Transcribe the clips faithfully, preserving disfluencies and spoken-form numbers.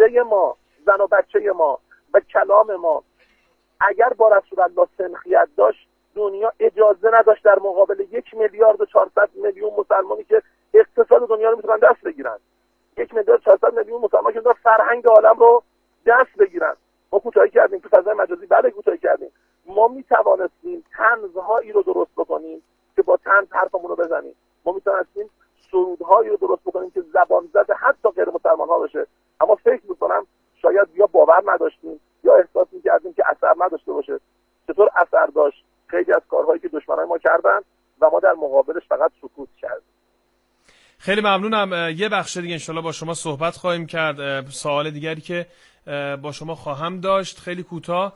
عقیده ما، زن و بچه ما و کلام ما اگر با رسول الله سنخیت داشت، دنیا اجازه نداشت در مقابل یک میلیارد و چهارصد میلیون مسلمانی که اقتصاد دنیا رو میتونن دست بگیرن، یک میلیارد و چهارصد میلیون مسلمان که میتونن فرهنگ عالم رو دست بگیرن. ما کوتاهی کردیم تو فضای مجازی، بله کوتاهی کردیم. ما میتوانستیم طنزهایی رو درست بکنیم که با طنز حرفمون رو بزنیم. ما میتونستیم سرودهایی رو درست بکنیم که زبان زده حتی غیر مسلمان ها باشه. اما فکر میکنم شاید یا باور نداشتیم یا احساس میکردیم که اثر نداشته باشه. چطور اثر داشت؟ خیلی از کارهایی که دشمنای ما کردن و ما در مقابلش فقط سکوت کردیم. خیلی ممنونم. یه بخش دیگه انشالله با شما صحبت خواهیم کرد. سوال دیگری که با شما خواهم داشت خیلی کوتاه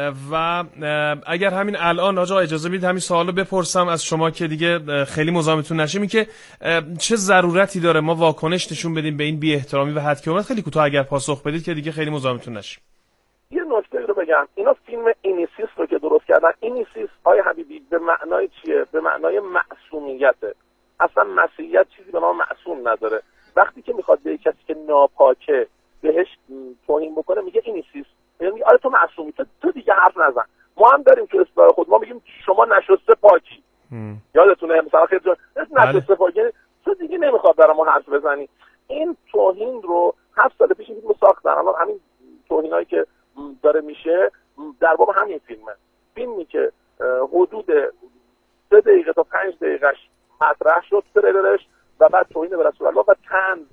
و اگر همین الان آقا اجازه بدید همین سوالو بپرسم از شما که دیگه خیلی مزاحمتون نشیم، این که چه ضرورتی داره ما واکنش نشون بدیم به این بی احترامی و حد که خیلی کوتاه اگر پاسخ بدید که دیگه خیلی مزاحمتون نشیم. یه نکته رو بگم، اینا فیلم اینیسیس رو که درست کردن، اینیسیس آقای حبیبی به معنای چیه؟ به معنای معصومیته. اصلا مسیحیت چیزی به نام معصوم نداره. وقتی که میخواد به کسی که ناپاکه بهش توهین بکنه میگه اینیسیس، یعنی آره تو معصومی، تو, تو دیگه حرف نزن. ما هم داریم تو اصطلاح خود ما میگیم شما نشسته پاکی. یادتونه مثلا خیلی جان نشسته پاکی، تو دیگه نمیخواد برای ما حرف بزنی. این توهین رو هفت سال پیش فیلم ساختن. الان همین توهینایی که داره میشه در باب همین فیلمه. فیلمی که حدود سه دقیقه تا پنج دقیقهش مطرح شد تریلرش و بعد توهین به رسول الله و طنز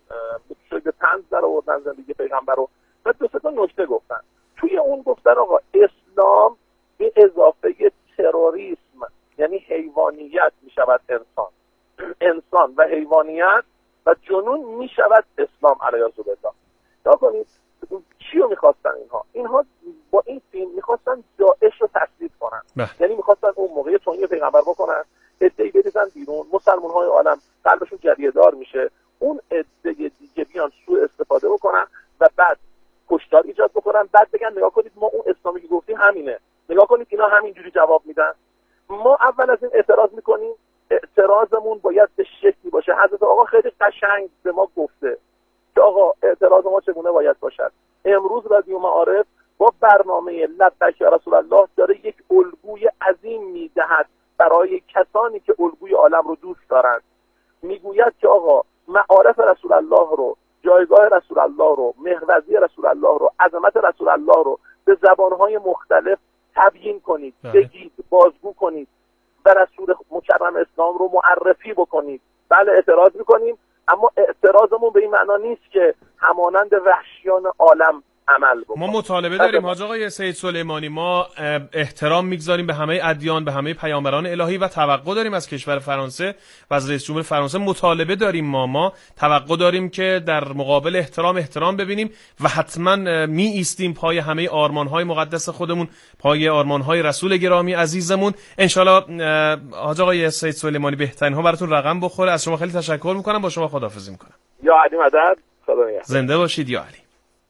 به طنز در آوردن زندگی پیغمبر رو و دو سه تا نکته گفتن. توی اون گفتن آقا اسلام به اضافه تروریسم یعنی حیوانیت میشود انسان، انسان و حیوانیت و جنون میشود اسلام علیه السلام. تا کنید چی رو میخواستن اینها؟ اینها با این فیلم میخواستن داعش رو تسلیط کنن. یعنی میخواستن اون موقع توهین پیغمبر بکنن، عده‌ای بریزن بیرون، مسلمان‌های عالم قلبشون جریه دار میشه، اون عده دیگه بیان سوء استفاده بکنن و بعد کشتار ایجاد بکنن، بعد بگن نگاه کنید ما اون اسلامی که گفتیم همینه، نگاه کنید اینا همینجوری جواب میدن. ما اول از این اعتراض میکنیم، اعتراضمون باید به شکلی باشه. حضرت آقا خیلی قشنگ به ما گفته که آقا اعتراض ما چگونه باید باشد. امروز رادیو معارف با برنامه لبیک یا رسول الله داره یک الگوی عظیم میدهد برای کسانی که الگوی عالم رو دوست دارند. میگوید که آقا معارف رسول الله رو، جایگاه رسول الله رو، محوری رسول الله رو، عظمت رسول الله رو به زبانهای مختلف تبیین کنید، بگید، بازگو کنید و رسول مکرم اسلام رو معرفی بکنید. بله اعتراض میکنیم، اما اعتراضمون به این معنا نیست که همانند وحشیان عالم عمل بکنیم. ما مطالبه داریم حاج آقای سید سلیمانی، ما احترام میگذاریم به همه ادیان، به همه پیامبران الهی و توقع داریم از کشور فرانسه و از رئیس جمهور فرانسه. مطالبه داریم ما ما توقع داریم که در مقابل احترام احترام ببینیم و حتما می ایستیم پای همه آرمان‌های مقدس خودمون، پای آرمان‌های رسول گرامی عزیزمون. ان شاءالله حاج آقای سید سلیمانی بهترین ها براتون رقم بخوره. از شما خیلی تشکر میکنم، با شما خداحافظی میکنم. یا علی مدد، خدا نگهدار. زنده باشید یا علی.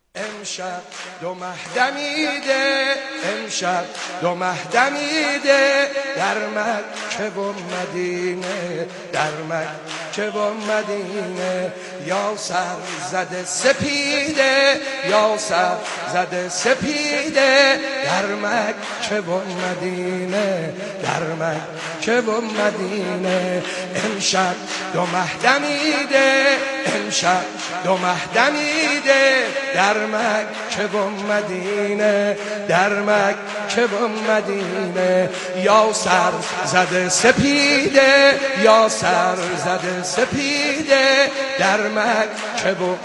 امشب دو مه دمیده، امشب دو مه دمیده، در مکه و مدینه، در مکه و مدینه، یا سر زده سپیده، یا سر زده سپیده، در مکه و مدینه، در مکه و مدینه، امشب دو مه دمیده، امشب دو مه دمیده، در مکه و مدینه، در مکه و مدینه، یا سر زده سپیده، یا سر زده سپیده، در مکه و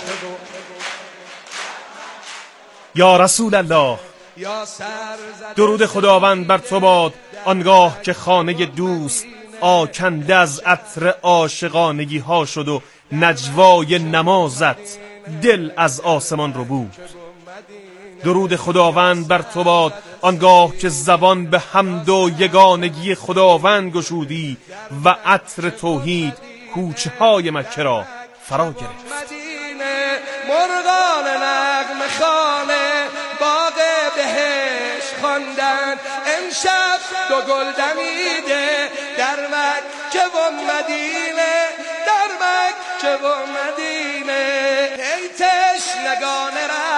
یا رسول الله، درود خداوند بر تو باد آنگاه که خانه دوست آکنده از عطر عاشقانگی ها شد و نجوای نمازت دل از آسمان رو بود. درود خداوند بر تو باد آنگاه که زبان به حمد و یگانگی خداوند گشودی و عطر توحید کوچه های مکه را فرا گرفت. مرغان نغمه خانه باغ بهشت خواندن، امشب دو گل دمیده، در مکه و مدینه، در مکه و مدینه، ای تشنگان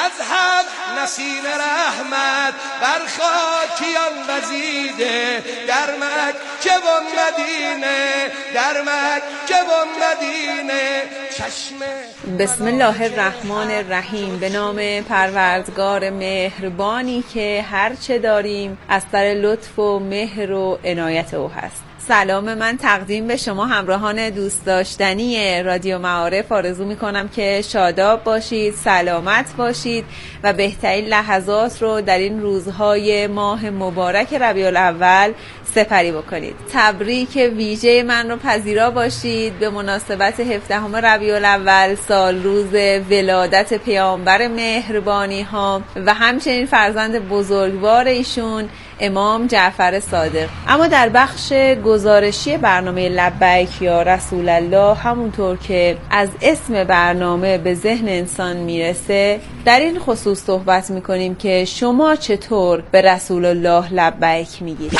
از حق نسیم رحمت بر خاکیان وزیده، در مکه و مدینه، در مکه و مدینه چشم. بسم الله الرحمن الرحیم. به نام پروردگار مهربانی که هر چه داریم از سر لطف و مهر و عنایت او هست. سلام من تقدیم به شما همراهان دوست داشتنی رادیو معارف. آرزو میکنم که شاداب باشید، سلامت باشید و بهترین لحظات رو در این روزهای ماه مبارک ربیع الاول سپری بکنید. تبریک ویژه من رو پذیرا باشید به مناسبت هفدهم ربیع الاول، سال روز ولادت پیامبر مهربانی ها و همچنین فرزند بزرگوار ایشون امام جعفر صادق. اما در بخش گزارشی برنامه لبیک یا رسول الله، همونطور که از اسم برنامه به ذهن انسان میرسه، در این خصوص صحبت میکنیم که شما چطور به رسول الله لبیک میگید.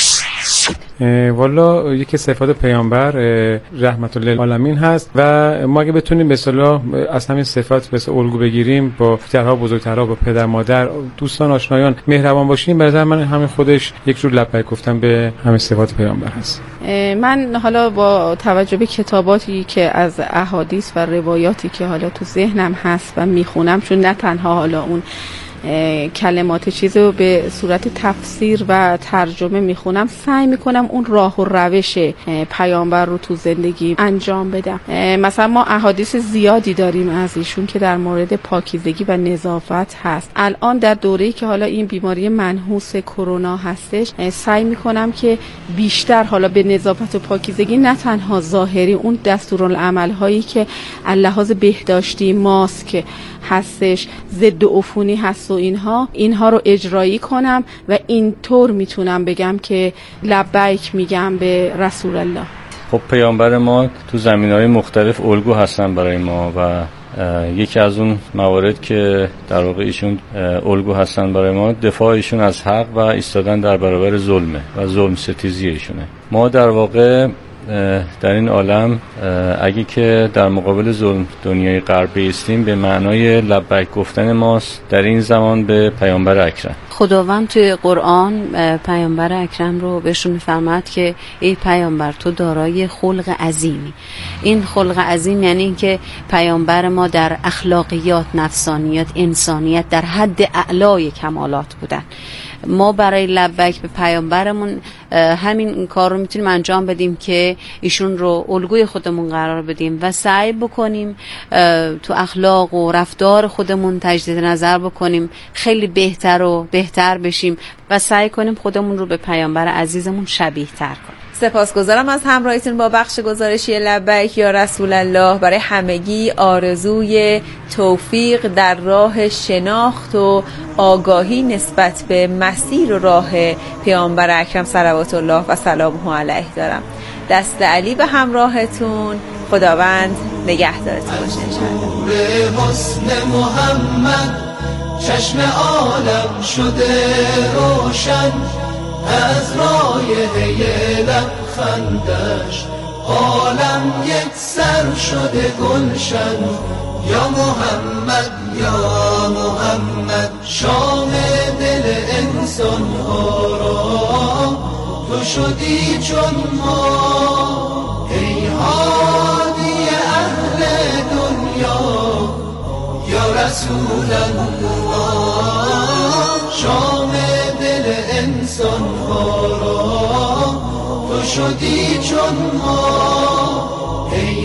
والا یکی صفات پیامبر رحمت للعالمین هست و ما اگه بتونیم به اصطلاح از همین صفات به الگو بگیریم، با پدرها بزرگترها، با پدر مادر، دوستان آشنایان مهربان باشیم، به نظر من همین خودش یک جور لبیک گفتن به همین صفات پیامبر هست. من حالا با توجه به کتاباتی که از احادیث و روایاتی که حالا تو ذهنم هست و میخونم، چون نه تنها حالا اون کلمات چیزی رو به صورت تفسیر و ترجمه میخونم، سعی میکنم اون راه و روش پیامبر رو تو زندگی انجام بدم. مثلا ما احادیث زیادی داریم از ایشون که در مورد پاکیزگی و نظافت هست. الان در دوره‌ای که حالا این بیماری منحوس کرونا هستش، سعی میکنم که بیشتر حالا به نظافت و پاکیزگی، نه تنها ظاهری، اون دستورالعمل هایی که لحاظ بهداشتی، ماسک هستش، ضد عفونی هست و اینها اینها رو اجرایی کنم و اینطور میتونم بگم که لبیک میگم به رسول الله. خب پیامبر ما تو زمینه‌های مختلف الگو هستن برای ما و یکی از اون موارد که در واقع ایشون الگو هستن برای ما، دفاع ایشون از حق و ایستادن در برابر ظلمه و ظلم ستیزی ایشونه. ما در واقع در این عالم اگه که در مقابل ظلم دنیای غرب بایستیم، به معنای لبیک گفتن ماست در این زمان به پیامبر اکرم. خداوند توی قرآن پیامبر اکرم رو بهشون می‌فرماد که ای پیامبر تو دارای خلق عظیمی. این خلق عظیم یعنی این که پیامبر ما در اخلاقیات، نفسانیت، انسانیت در حد اعلای کمالات بودن. ما برای لبیک به پیامبرمون همین کار رو میتونیم انجام بدیم که ایشون رو الگوی خودمون قرار بدیم و سعی بکنیم تو اخلاق و رفتار خودمون تجدید نظر بکنیم، خیلی بهتر و بهتر بشیم و سعی کنیم خودمون رو به پیامبر عزیزمون شبیه تر کنیم. سپاسگزارم از همراهیتون با بخش گزارشی لبیک یا رسول الله. برای همگی آرزوی توفیق در راه شناخت و آگاهی نسبت به مسیر و راه پیامبر اکرم صلوات الله و سلامه علیه دارم. دست علی به همراهتون. خداوند نگهدارتون باشه انشاءالله. حسن محمد چشم عالم شده روشن، از رایحه لبخندش عالم یک سر شده گلشن. یا محمد یا محمد شام دل انسان ها را تو شدی چون ما. ای هادی اهل دنیا یا رسول الله، شام دل انسان ها را تو شدی چون ما. ای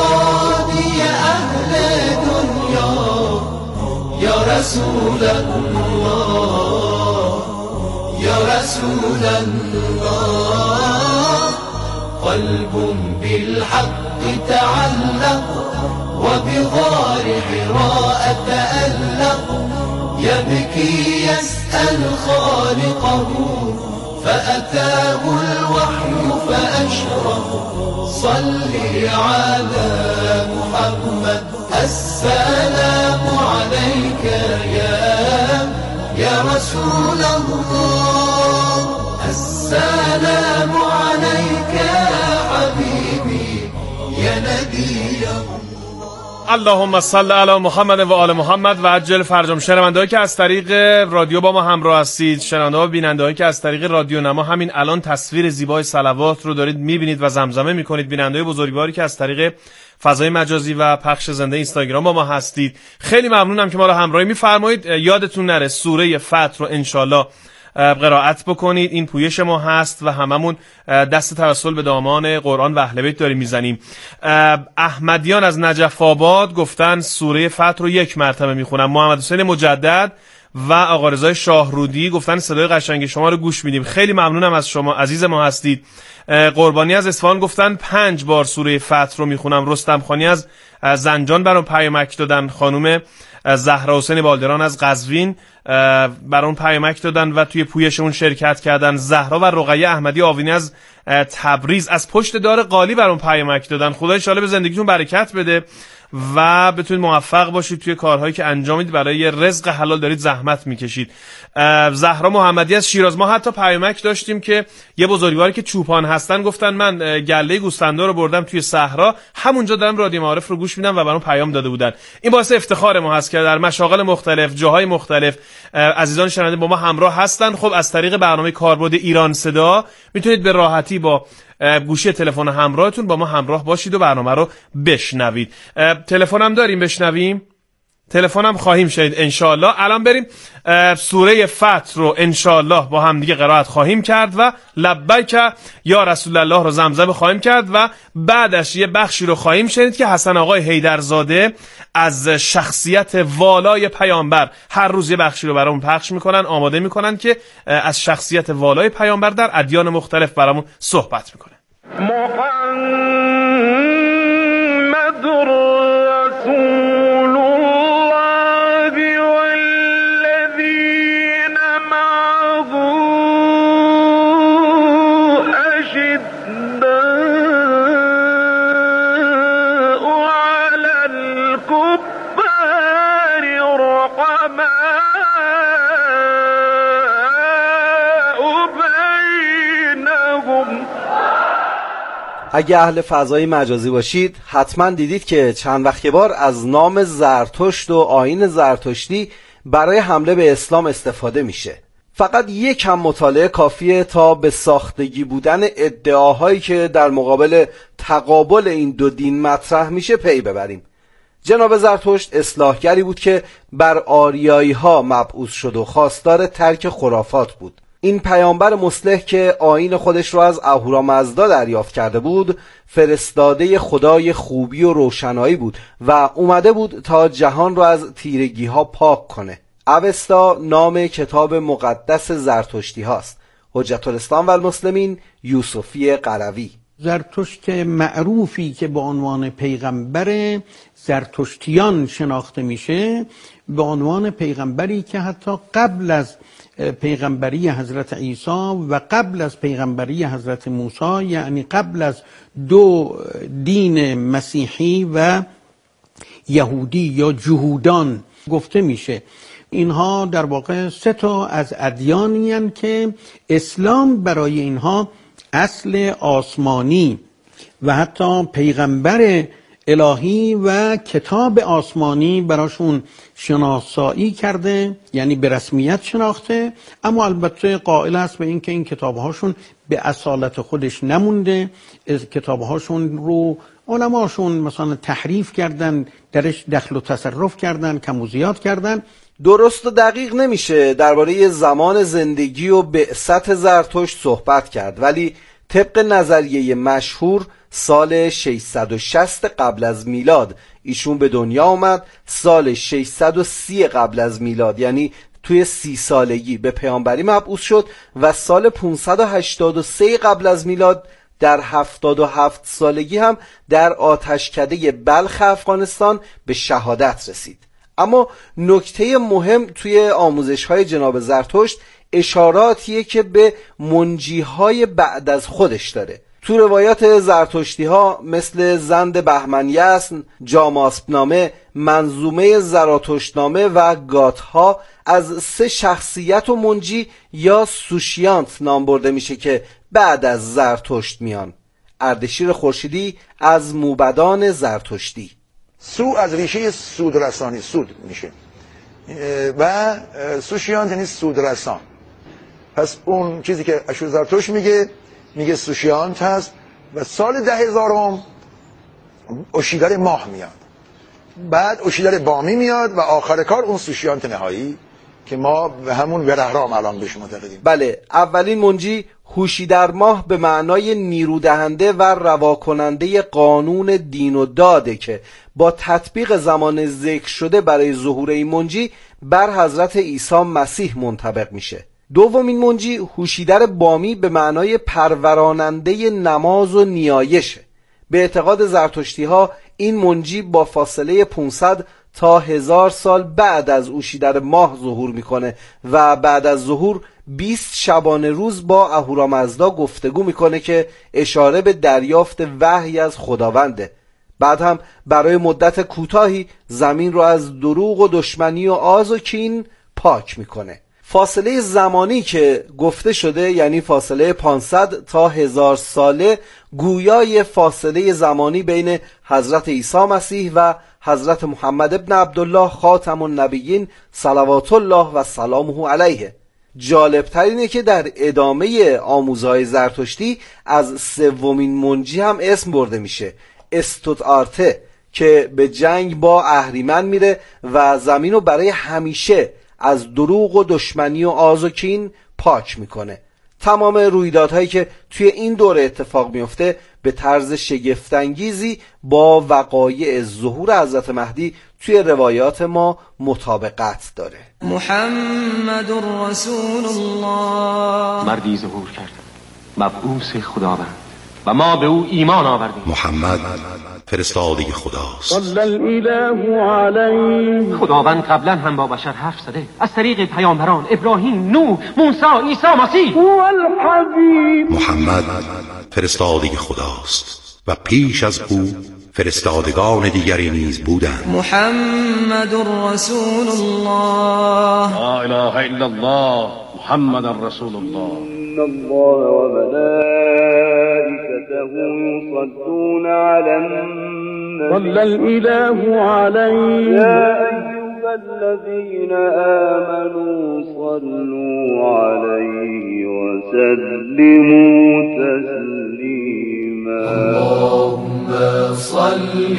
هادی اهل دنیا یا رسول الله، یا رسول الله. قلب بالحق تعلق وبغار حراء تألق، يبكي يسأل خالقه فأتاه الوحي فأشرق. صل على محمد السلام عليك يا يا رسول الله، السلام عليك يا حبيبي يا نبي الله. اللهم صل علی محمد و آل محمد و عجل فرجهم. شنونده‌هایی که از طریق رادیو با ما همراه هستید، شنونده‌ها و بیننده‌هایی که از طریق رادیو نما همین الان تصویر زیبای صلوات رو دارید می‌بینید و زمزمه می‌کنید، بیننده‌های بزرگواری که از طریق فضای مجازی و پخش زنده اینستاگرام با ما هستید، خیلی ممنونم که ما رو همراهی می‌فرمایید. یادتون نره سوره فتح رو انشالله قرائت بکنید. این پویش ما هست و هممون دست توسل به دامان قرآن و اهل بیت داریم میزنیم. احمدیان از نجف آباد گفتن سوره فتح رو یک مرتبه میخونم. محمد حسین مجدد و آقا رضای شاهرودی گفتن صدای قشنگ شما رو گوش میدیم. خیلی ممنونم از شما، عزیز ما هستید. قربانی از اصفهان گفتن پنج بار سوره فتح رو میخونم. رستم خانی از زنجان برام پیامک دادن. خانم زهرا حسین بالدران از قزوین برام پیامک دادن و توی پویشمون شرکت کردن. زهرا و رقیه احمدی آوینی از تبریز از پشت دار قالی برام پیامک دادن. خدا ان شاءالله به زندگیتون برکت بده و بتونید موفق باشید توی کارهایی که انجام میدید، برای رزق حلال دارید زحمت میکشید. زهرا محمدی از شیراز، ما حتی پیامک داشتیم که یه بزرگواری که چوپان هستن گفتن من گله گوسفندا رو بردم توی صحرا، همونجا دارم رادیو معارف رو گوش میدم و برام پیام داده بودن. این باعث افتخار ما هست که در مشاغل مختلف، جاهای مختلف عزیزان شنونده با ما همراه هستن. خب از طریق برنامه کاربرد ایران صدا میتونید به راحتی با گوشی تلفن همراهتون با ما همراه باشید و برنامه رو بشنوید. تلفنم داریم بشنویم؟ تلفنم خواهیم شنید انشالله. الان بریم سوره فتح رو انشالله با هم دیگه قرائت خواهیم کرد و لبیک یا رسول الله رو زمزمه خواهیم کرد و بعدش یه بخشی رو خواهیم شنید که حسن آقای حیدرزاده از شخصیت والای پیامبر هر روز یه بخشی رو برامون پخش میکنن، آماده میکنن که از شخصیت والای پیامبر در ادیان مختلف برامون صحبت میکنه. محمد رسول الله والذین معه اشداء علی الکفار رحماء بینهم. اگه اهل فضای مجازی باشید حتما دیدید که چند وقت بار از نام زرتشت و آیین زرتشتی برای حمله به اسلام استفاده میشه. فقط یک کم مطالعه کافیه تا به ساختگی بودن ادعاهایی که در مقابل تقابل این دو دین مطرح میشه پی ببریم. جناب زرتشت اصلاحگری بود که بر آریایی ها مبعوث شد و خواستار ترک خرافات بود. این پیامبر مصلح که آیین خودش رو از اهورامزدا دریافت کرده بود، فرستاده خدای خوبی و روشنایی بود و اومده بود تا جهان رو از تیرگی ها پاک کنه. اوستا نام کتاب مقدس زرتشتی هاست. حجت الاسلام و المسلمین یوسفی قروی. زرتشت معروفی که به عنوان پیغمبر زرتشتیان شناخته میشه، به عنوان پیغمبری که حتی قبل از پیغمبری حضرت عیسی و قبل از پیغمبری حضرت موسی، یعنی قبل از دو دین مسیحی و یهودی یا جهودان گفته میشه. اینها در واقع سه تا از ادیانی هستند که اسلام برای اینها اصل آسمانی و حتی پیغمبر الهی و کتاب آسمانی براشون شناسایی کرده، یعنی به رسمیت شناخته، اما البته قائل است به این که این کتابهاشون به اصالت خودش نمونده. کتابهاشون رو علماشون مثلا تحریف کردن، درش دخل و تصرف کردن، کم و زیاد کردن. درست و دقیق نمیشه درباره زمان زندگی و بعثت زرتشت صحبت کرد، ولی طبق نظریه مشهور سال ششصد و شصت قبل از میلاد ایشون به دنیا آمد. سال ششصد و سی قبل از میلاد، یعنی توی سی سالگی به پیامبری مبعوث شد و سال پانصد و هشتاد و سه قبل از میلاد در هفتاد و هفت سالگی هم در آتشکده بلخ افغانستان به شهادت رسید. اما نکته مهم توی آموزش‌های جناب زرتشت اشاراتیه که به منجیهای بعد از خودش داره. تو روایات زرتشتی ها مثل زند بهمنیسن، جاماسپنامه، منظومه زراتشتنامه و گاتها از سه شخصیت و منجی یا سوشیانت نام برده میشه که بعد از زرتشت میان. اردشیر خورشیدی از موبدان زرتشتی. سو از ریشه سود رسانی، سود میشه و سوشیانت یعنی سود رسان. پس اون چیزی که اشور زرتشت میگه میگه سوشیانت هست و سال ده هزارم اوشیدر ماه میاد، بعد اوشیدر بامی میاد و آخر کار اون سوشیانت نهایی که ما به همون ورهرام الان بهش معتقدیم. بله، اولین منجی هوشیدر ماه به معنای نیرودهنده و رواکننده قانون دین و داده که با تطبیق زمان ذکر شده برای ظهور این منجی بر حضرت عیسی مسیح منطبق میشه. دومین منجی هوشیدر بامی به معنای پروراننده نماز و نیایشه. به اعتقاد زرتشتی ها این منجی با فاصله پانصد تا هزار سال بعد از اوشیدر ماه ظهور میکنه و بعد از ظهور بیست شبانه روز با اهورامزدا گفتگو میکنه که اشاره به دریافت وحی از خداونده. بعد هم برای مدت کوتاهی زمین رو از دروغ و دشمنی و آز و کین پاک میکنه. فاصله زمانی که گفته شده یعنی فاصله پانصد تا هزار ساله گویای فاصله زمانی بین حضرت عیسی مسیح و حضرت محمد ابن عبدالله خاتم النبیین صلوات الله و سلامه علیه. جالبتر اینه که در ادامه آموزهای زرتشتی از سومین منجی هم اسم برده میشه، استوتآرته، که به جنگ با اهریمن میره و زمین رو برای همیشه از دروغ و دشمنی و آز و کین پاک میکنه. تمام رویدادهایی که توی این دوره اتفاق میفته به طرز شگفت‌انگیزی با وقایع ظهور حضرت مهدی توی روایات ما مطابقت داره. محمد رسول الله، مردی ظهور کرد، مبعوث خداوند و ما به او ایمان آوردیم. محمد فرستاده خداست. صلی الاله علیه. خداوند قبلا هم با بشر حرف زده از طریق پیامبران ابراهیم، نوح، موسی، عیسی مسیح. هو الحبیب. محمد فرستاده خداست و پیش از او فرستادگان دیگری نیز بودند. محمد رسول الله، لا اله الا الله، محمد رسول الله. ان الله و ملائکته یصلون علی النبی صلی الاله علیه یا ایها الذین آمنوا صلوا علیه و سلموا تسلیما. اللهم صل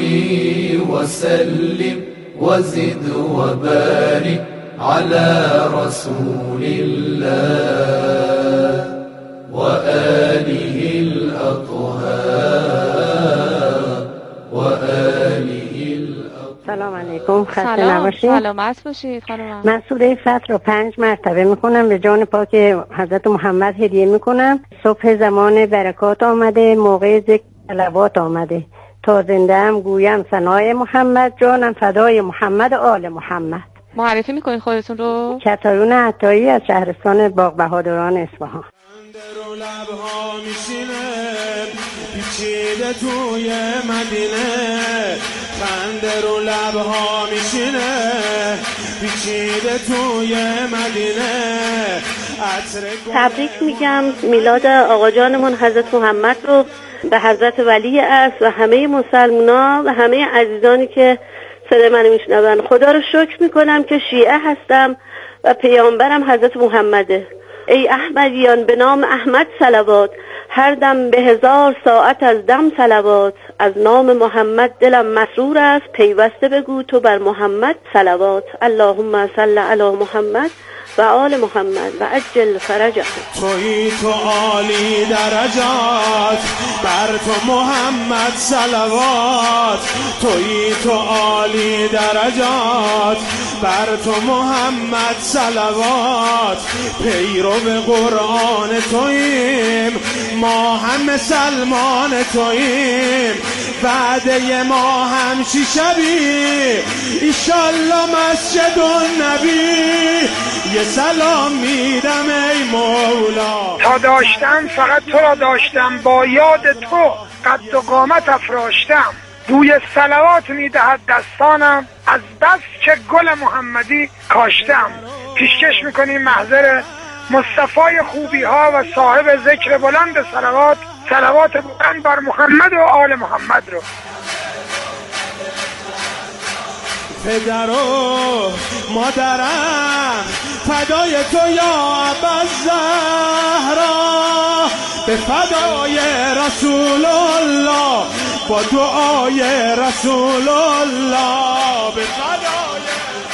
وسلم وزد وبارك على رسول الله وآله الأطهار وآله الأطهار. سلام علیکم، خسته سلام. نباشید. سلامت باشید خانم. من سوره فتح رو پنج مرتبه میکنم، به جان پاک حضرت محمد هدیه میکنم. صبح زمان برکات آمده، موقع ذکر صلوات آمده. تا زنده هم گویم ثنای محمد، جانم فدای محمد آل محمد. معرفی میکنید خودتون رو؟ کتایون عطایی از شهرستان باغ بهادران اصفهان. رو لبها میشینه پیچیده توی مدینه، خنده رو لبها میشینه پیچیده توی مدینه. تبریک میگم میلاد آقا جانمون حضرت محمد رو به حضرت ولی اصل و همه مسلمانان و همه عزیزانی که صدای منو میشنون. خدا رو شکر میکنم که شیعه هستم و پیامبرم حضرت محمده. ای احمدیان به نام احمد صلوات، هر دم به هزار ساعت از دم صلوات. از نام محمد دلم مسرور است، پیوسته بگو تو بر محمد صلوات. اللهم صل علی محمد و آل محمد و عجل فرجه. توی تو عالی درجات، بر تو محمد صلوات. توی تو عالی درجات، بر تو محمد صلوات. پیرو به قرآن توییم، ما هم مسلمان توییم. بعده ما هم شیشبی، ایشالله مسجد النبی. یه سلام میدم ای مولا. تا داشتم فقط تو را داشتم، با یاد تو قد و قامت افراشتم. بوی صلوات میدهد دستانم، از بس که گل محمدی کاشتم. پیشکش میکنیم محضر مصطفی خوبی ها و صاحب ذکر بلند صلوات، صلوات بلند بر محمد و آل محمد رو. پدر و مادرم فدای تو یا ابوالزهرا، به فدای رسول الله با دعای رسول الله، به فدای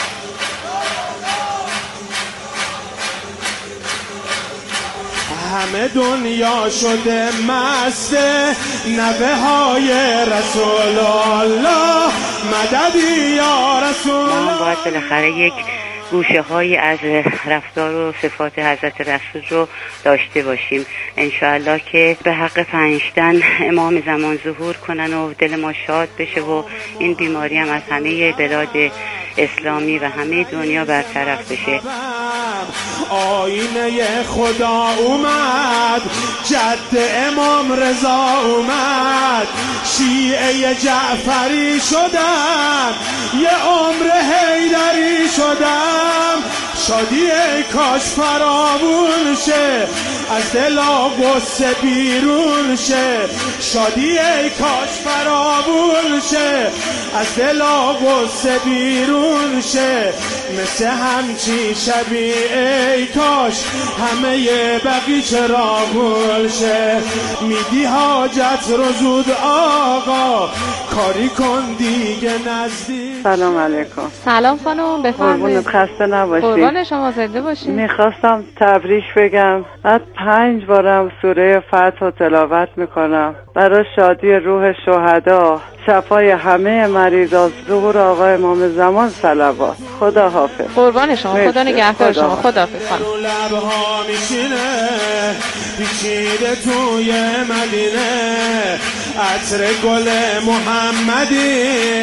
همه دنیا شده مست نوه های رسول الله، مددی یا رسول الله. ما باید بالاخره یک گوشه های از رفتار و صفات حضرت رسول رو داشته باشیم انشاءالله که به حق پنجتن امام زمان ظهور کنن و دل ما شاد بشه و این بیماری هم از همه بلاد اسلامی و همه دنیا برطرف بشه. آینه خدا اومد، جد امام رضا اومد، شیعه جعفری شدم، یه عمر حیدری شدم، شادی ای کاش فراوون شه، از دلا غصه بیرون شه، شادی ای کاش فراوون شه، از دلا غصه بیرون شه، مثل همچی شبی ای کاش همه بقیچه را گل شه، میدی حاجت رو زود آقا کاری کن دیگه نزدیک. سلام علیکم. سلام خانم بفرمایید. قربونت خسته نباشید. قربان شما زنده باشید. میخواستم تبریک بگم. بعد پنج بارم سوره فتح رو تلاوت میکنم برای شادی روح شهدا، شفای همه مریضا، ظهور آقا امام زمان صلوات. خدا حافظ. قربان شما. خدا نگهدار شما. خدا حافظ خانم. لبها میشینه پیچیده توی مدینه، عطر گل محمدی.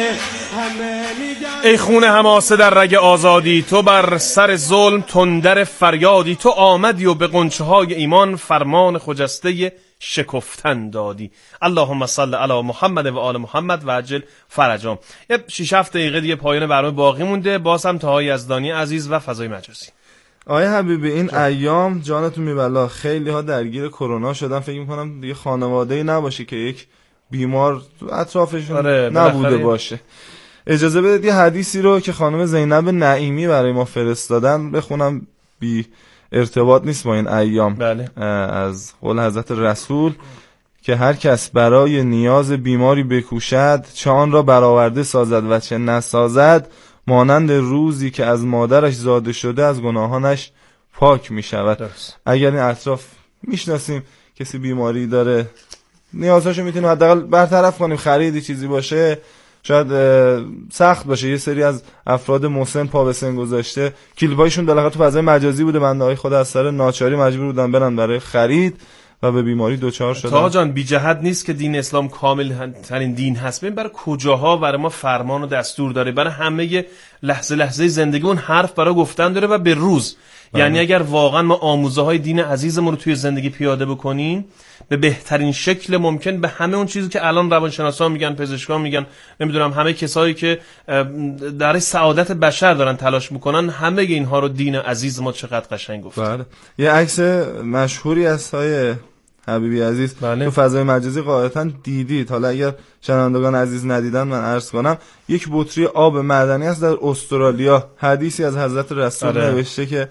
ای خون حماسه در رگ آزادی، تو بر سر ظلم تندر فریادی، تو آمدی و به غنچه های ایمان فرمان خجسته شکفتن دادی. اللهم صل علی محمد و آل محمد و عجل فرجام. یه شش هفت دقیقه دیگه پایان برنامه باقی مونده. باز هم تاهای یزدانی عزیز و فضای مجازی. آقای حبیبی این جا. ایام جانتون میبلا، خیلی ها درگیر کرونا شدن. فکر میکنم دیگه خانواده‌ای نباشه که یک بیمار اطرافشون آره، نبوده باشه. اجازه بدید یه حدیثی رو که خانم زینب نعیمی برای ما فرستادن بخونم، بی ارتباط نیست با این ایام. بله. از قول حضرت رسول که هر کس برای نیاز بیماری بکوشد، چه آن را برآورده سازد و چه نسازد، مانند روزی که از مادرش زاده شده از گناهانش پاک می شود. درست. اگر این اطراف میشناسیم کسی بیماری داره، نیازهاشو میتونیم حداقل برطرف کنیم. خریدی چیزی باشه شاید سخت باشه، یه سری از افراد مسن پا به سن گذاشته، کلیپایشون بالاخره تو فضای مجازی بوده، بنده خود از سر ناچاری مجبور بودن برن برای خرید و به بیماری دوچار شدن. تا جان بی جهت نیست که دین اسلام کامل ترین دین هست. ببین برای کجاها برای ما فرمان و دستور داره، برای همه لحظه لحظه زندگی اون حرف برای گفتن داره و به روز. یعنی اگر واقعا ما آموزه های دین عزیزمون رو توی زندگی پیاده بکنیم به بهترین شکل ممکن، به همه اون چیزی که الان روانشناسان میگن، پزشکان میگن، نمیدونم همه کسایی که در سعادت بشر دارن تلاش میکنن، همه اینها رو دین عزیز ما چقدر قشنگ گفت. بله. یه عکس مشهوری از های حبیبی عزیز بله. تو فضای مجازی قاعدتا دیدید. حالا اگر شنوندگان عزیز ندیدن من عرض کنم، یک بطری آب معدنی است در استرالیا. حدیثی از حضرت رسول آره. نوشته که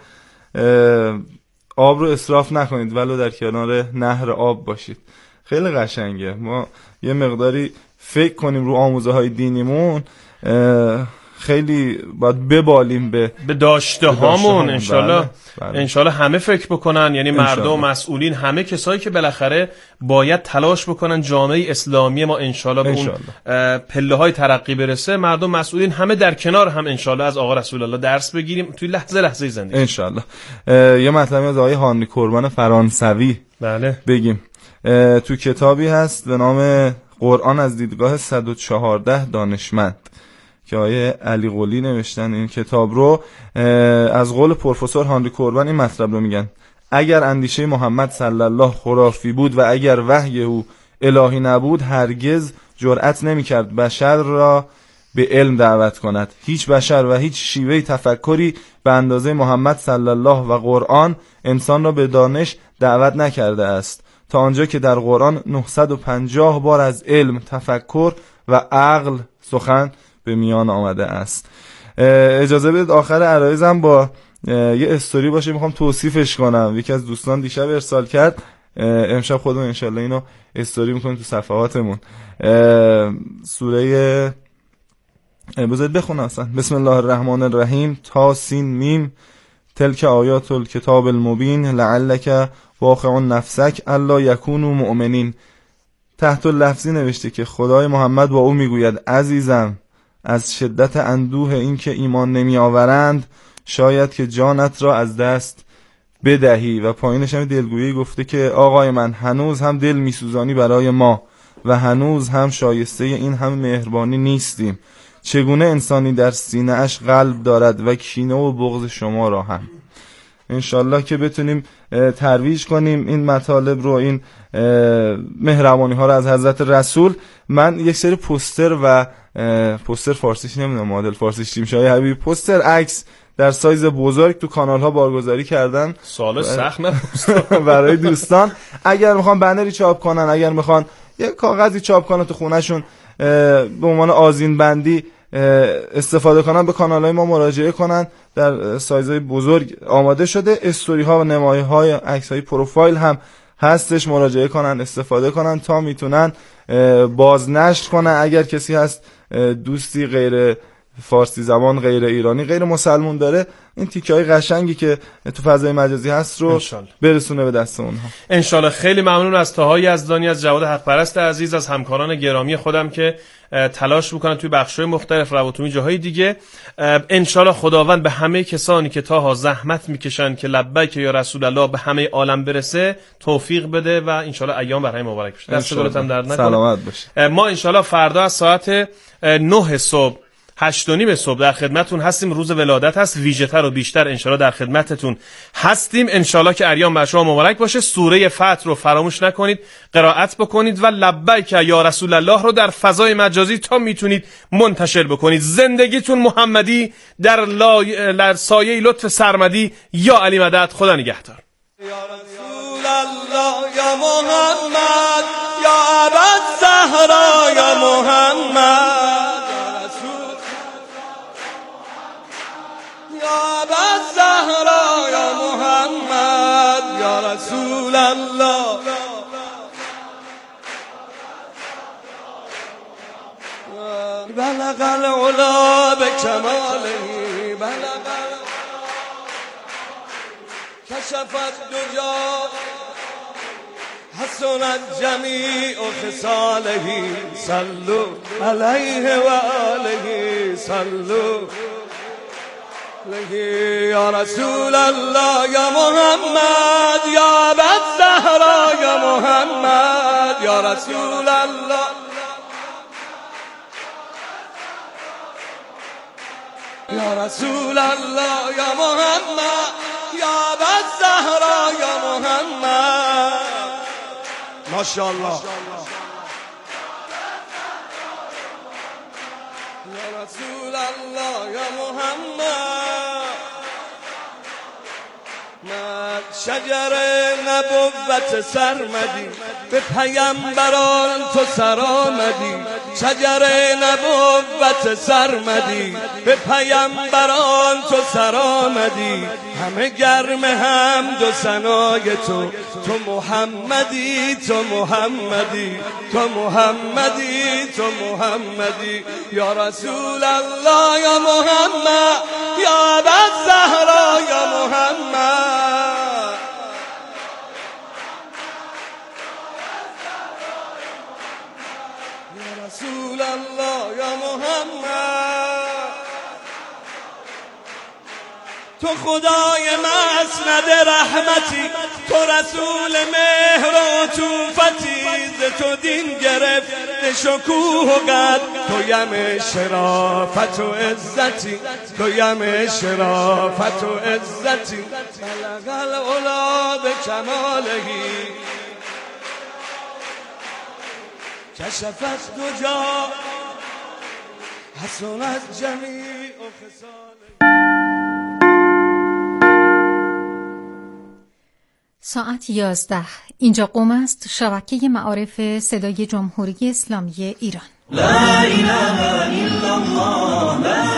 آب رو اسراف نکنید ولو در کنار نهر آب باشید. خیلی قشنگه. ما یه مقداری فکر کنیم رو آموزه های دینیمون، خیلی باید ببالیم به به داشته هامون. انشالله بله. بله. انشالله همه فکر بکنن، یعنی مردم، مسئولین، همه کسایی که بالاخره باید تلاش بکنن جامعه اسلامی ما انشالله به اون پله های ترقی برسه. مردم، مسئولین، همه در کنار هم انشالله از آقا رسول الله درس بگیریم توی لحظه لحظه زندگی انشالله. یه مطلبی از آقای هانری کوربان فرانسوی بله بگیم. تو کتابی هست به نام قرآن از دیدگاه صد و چهارده دانشمند که آقای علی قلی نوشتن این کتاب رو. از قول پروفسور هانری کوربان این مطلب رو میگن: اگر اندیشه محمد صلی الله خرافی بود و اگر وحی او الهی نبود، هرگز جرأت نمی‌کرد بشر را به علم دعوت کند. هیچ بشر و هیچ شیوه تفکری به اندازه محمد صلی الله و قرآن انسان را به دانش دعوت نکرده است، تا آنجا که در قرآن نهصد و پنجاه بار از علم، تفکر و عقل سخن به میان آمده است. اجازه بدید آخر عرایزم با یه استوری باشه، میخوام توصیفش کنم. یکی از دوستان دیشب ارسال کرد، امشب خودمون انشالله اینو استوری میکنیم تو صفحاتمون. سوره بذارید بخونم اصلا. بسم الله الرحمن الرحیم. تا سین میم تلک آیات الکتاب المبین لعلک واقع نفسک الا یکونوا مؤمنین. تحت لفظی نوشته که خدای محمد با او میگوید عزیزم از شدت اندوه این که ایمان نمی آورند شاید که جانت را از دست بدهی. و پایینش هم دلگویی گفته که آقای من هنوز هم دل میسوزانی برای ما و هنوز هم شایسته این هم مهربانی نیستیم. چگونه انسانی در سینه اش قلب دارد و کینه و بغض شما را هم. انشالله که بتونیم ترویج کنیم این مطالب رو، این مهربانی ها رو از حضرت رسول. من یک سری پوستر و پوستر فارسیش نمیدونم مدل فارسیش چی میشه حبیبی، پوستر عکس در سایز بزرگ تو کانال ها بارگذاری کردن. سوال سخت نه برای دوستان اگر میخوان بنری چاپ کنن، اگر میخوان یه کاغذی چاپ کنن تو خونهشون به عنوان آذین بندی استفاده کنن، به کانال های ما مراجعه کنن. در سایزهای بزرگ آماده شده. استوری ها و نمایی های عکس های پروفایل هم هستش، مراجعه کنن استفاده کنن تا میتونن بازنشر کنن. اگر کسی هست دوستی غیر فارسی زبان، غیر ایرانی، غیر مسلمون داره، این تیکه های قشنگی که تو فضای مجازی هست رو انشالله برسونه به دست اونها انشالله. خیلی ممنون از طاهای یزدانی، از جواد حق پرست عزیز، از همکاران گرامی خودم که تلاش میکنن توی بخش‌های مختلف رواتومی جاهای دیگه. انشالله خداوند به همه کسانی که تاها زحمت میکشن که لبیک یا رسول الله به همه عالم برسه توفیق بده و انشالله ایام برای مبارک بشه. دست دلتون درد نکنه. سلامت باشه. ما انشالله فردا از ساعت نه صبح هشت و نیم صبح در خدمتتون هستیم. روز ولادت هست، ویژه‌تر و بیشتر انشالله در خدمتتون هستیم. انشالله که ایام بر شما مبارک باشه. سوره فتح رو فراموش نکنید، قرائت بکنید و لبیک یا رسول الله رو در فضای مجازی تا میتونید منتشر بکنید. زندگیتون محمدی در, لای... در سایه لطف سرمدی. یا علی مدد. خدا نگهدار. یا رسول الله یا محمد یا ابا الزهرا یا محمد یا ابا الزهرا یا محمد یا رسول الله بلغ العلا بکماله بلغ کشف الدجا حسنت جمیع خصاله صلوا علیه و آله صلوا یا رسول الله یا محمد یا ابا الزهرا یا محمد یا رسول الله یا رسول الله یا محمد یا ابا الزهرا یا محمد. ماشاءالله. یا رسول الله یا محمد من شجر نبوت سرمدی به پیامبران تو سر آمدی. شجر نبوت سرمدی به پیامبران تو سر آمدی. همه گرم حمد و ثنای تو تو محمدی تو محمدی تو محمدی تو محمدی یا رسول الله یا محمد یا ابا الزهرا یا محمد یا رسول الله یا محمد. تو خدای مسند رحمتی، تو رسول مهر و عطوفتی، ز تو دین گرفت شکوه و قد، تو یم شرافت و عزتی، تو یم شرافت و عزتی. بلغ العلا بکمالهی کشف الدجا حسنت جمیع خصاله. ساعت یازده. اینجا قم است، شبکه معارف صدای جمهوری اسلامی ایران. لا إله إلا الله لا